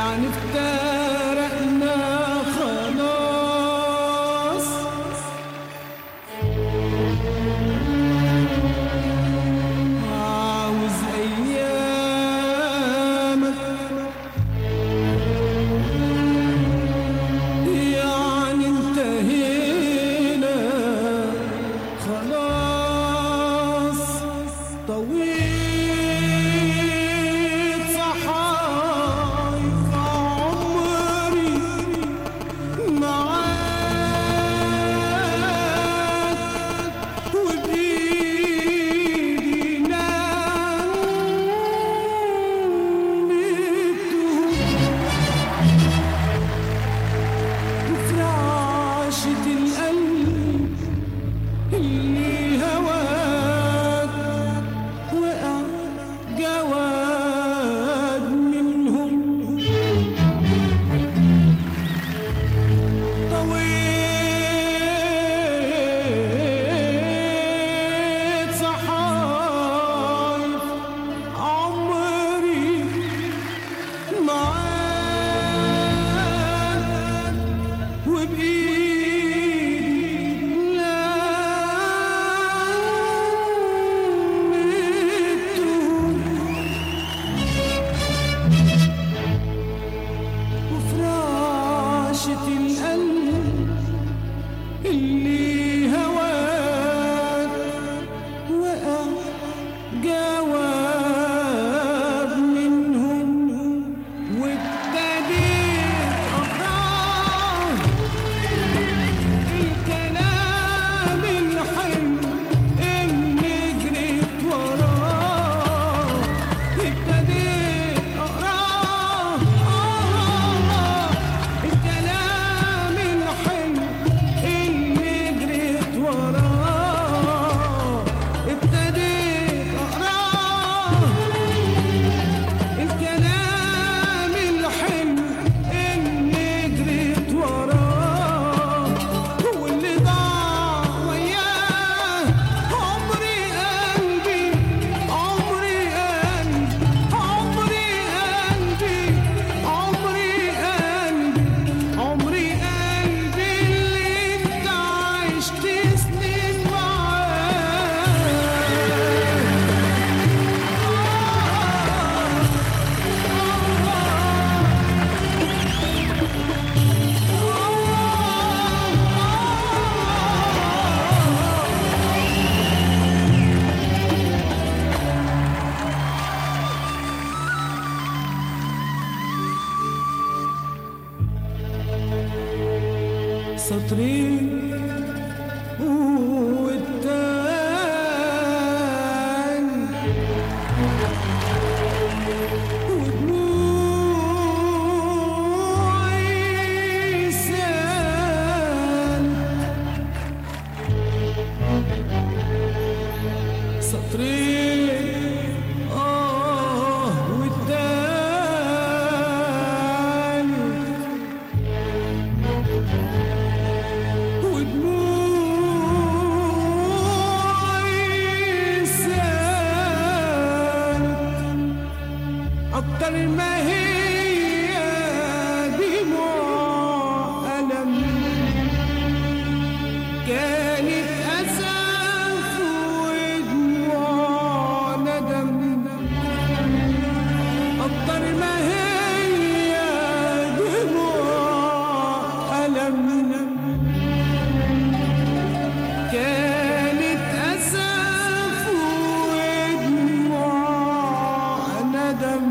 يعني افترقنا خلاص، عاوز ايامك يعني انتهينا خلاص. طويل صحايف عمري معاك، وبإيدي نمته وفي رعشة القلب اللي هواك وقع جواد منهم. طويت صحايف عمري معاك، وبإيدي لمتهم وفي رعشة القلب اللي هواك وقع جواب منهم. وابتديت أقرأ الكلام الحلو اللي جريت وراه. ابتديت أقرأ الكلام الحلو اللي جريت وراه. ابتديت أقرأ الكلام الحلو اللي جريت وراه، واللي ضاع وياه عمري قلبي، عمري قلبي، عمري قلبي، عمري قلبي، عمري قلبي اللي انت عشت سنين سطرين والتاني ودموعي سال. سطرين والتاني ودموعي سال. أكتر ما هي دموع ألم كانت أسف ودموع ندم. أكتر ما هي دموع ألم كانت أسف ودموع ندم.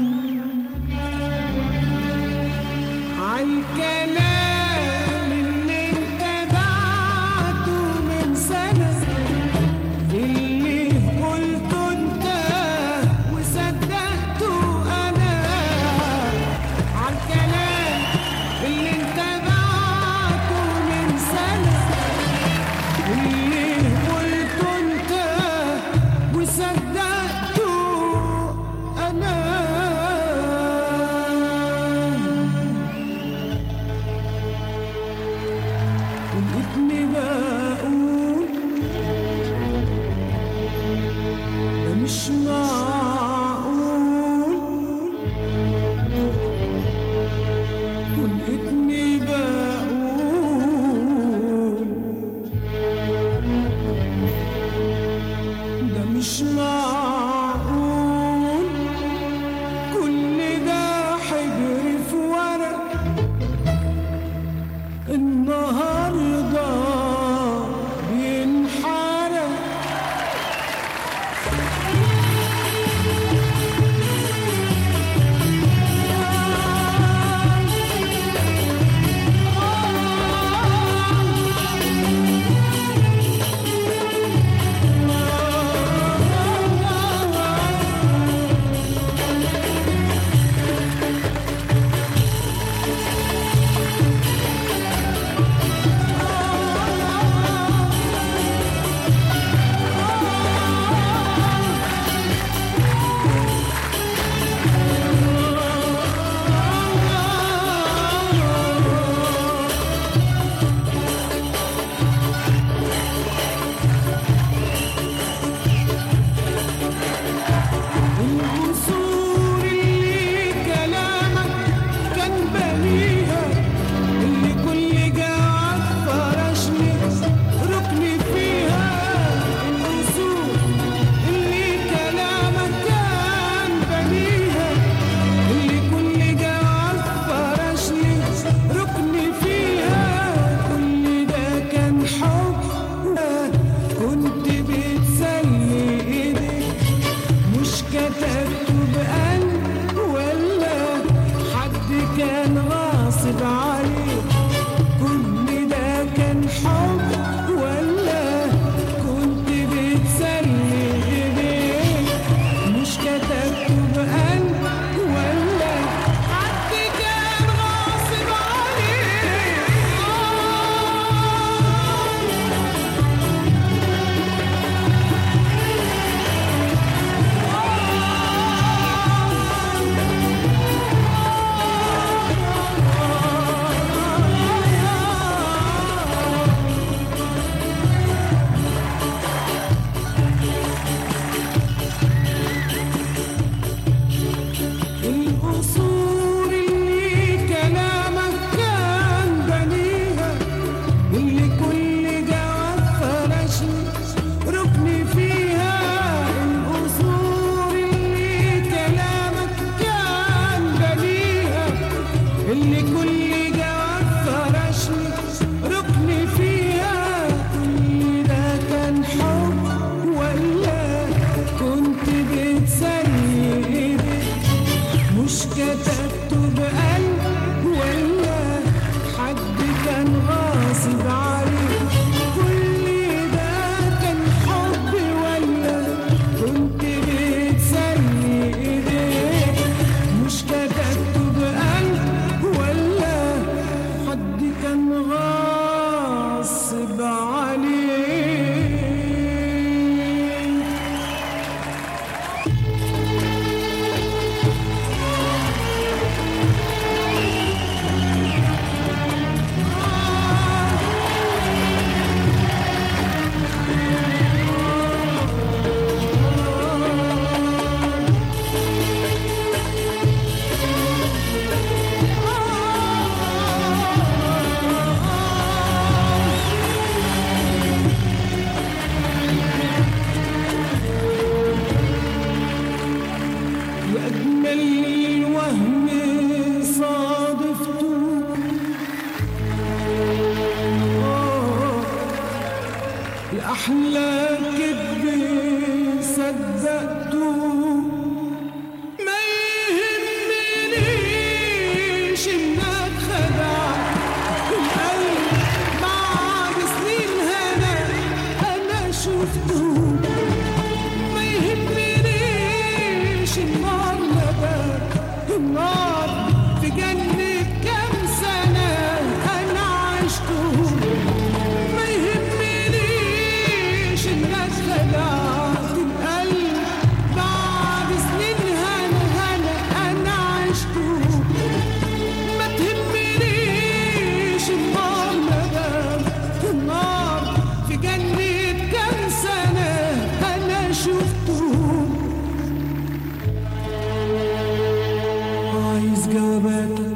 عالكلام اللي انت بعته من سنة، اللي قلته انت وصدقته انا. عالكلام اللي انت بعته من سنة، اللي قلته انت وصدقته انا. ولقيتني بقول ده مش معقول كل جواب فرشني ركني فيها. كل ده كان حب ولا كنت بتسلي ايدك؟ مش كتبته بقلب ولا حد كان غاصب عليك؟ كل ده كان حب ولا كنت بتسلي ايديك؟ مش كتبته بقلب ولا حد كان غاصب عليك؟ وأجمل وهم صادفته لأحلى كذب صدقته. ما يهمنيش إنك خدعت القلب بعد سنين أنا شفته. ما يهمنيش النار نبات النار في جنة كام سنة أنا عشته. ما يهمنيش إنك خدعت القلب بعد سنين أنا عشته. ما تهمنيش النار نبات النار في جنة كام سنة أنا شفته. عايز جواباتك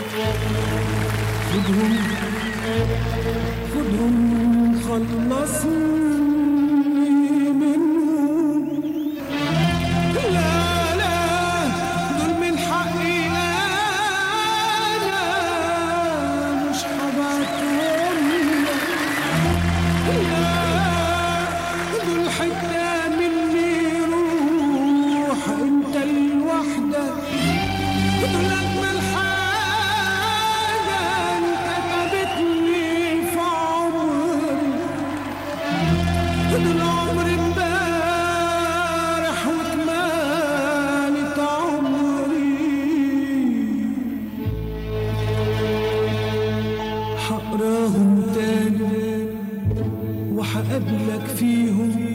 خدهم خدهم خلصني منهم. لا لا دول من حقي أنا مش هبعتهم لك. لا دول حتة مني روح انت لوحدك. دول أجمل حاجة انكتبتني في عمري. دول عمري امبارح وكمالة عمري. هقراهم تاني وهقابلك فيهم